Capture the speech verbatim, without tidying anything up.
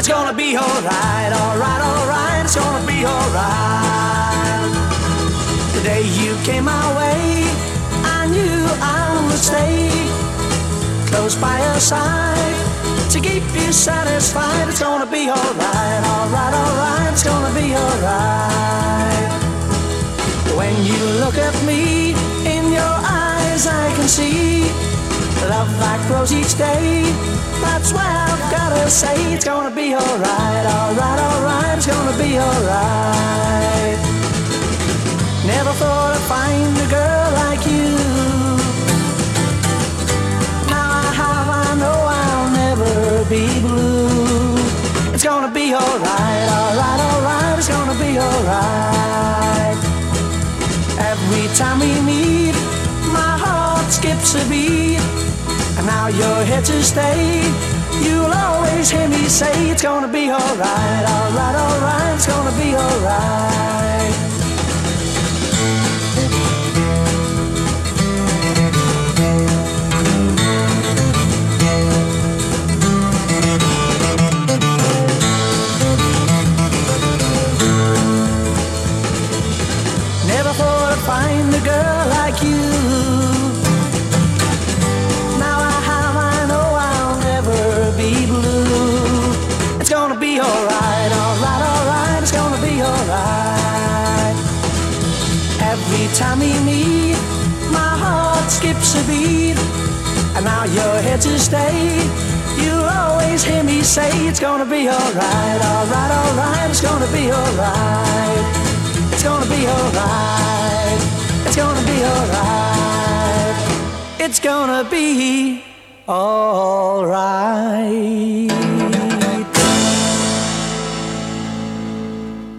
gonna be alright, alright, alright, it's gonna be alright. The day you came my way, I knew I would stay close by your side to keep you satisfied. It's gonna be alright, alright, alright, it's gonna be alright. When you look at me, in your eyes I can see love that grows each day. That's why I've gotta say it's gonna be alright, alright, alright, it's gonna be alright. Never thought I'd find a girl like you. Now I have, I know I'll never be blue. It's gonna be alright, alright, alright, it's gonna be alright. Every time we meet, my heart skips a beat. And now you're here to stay. You'll always hear me say it's gonna be alright, alright, alright, it's gonna be alright. Never thought I'd find a girl like you. It's gonna be alright, alright, alright, it's gonna be alright. Every time we meet, my heart skips a beat. And now you're here to stay. You'll always hear me say it's gonna be alright, alright, alright, it's gonna be alright. It's gonna be alright, it's gonna be alright. It's gonna be alright.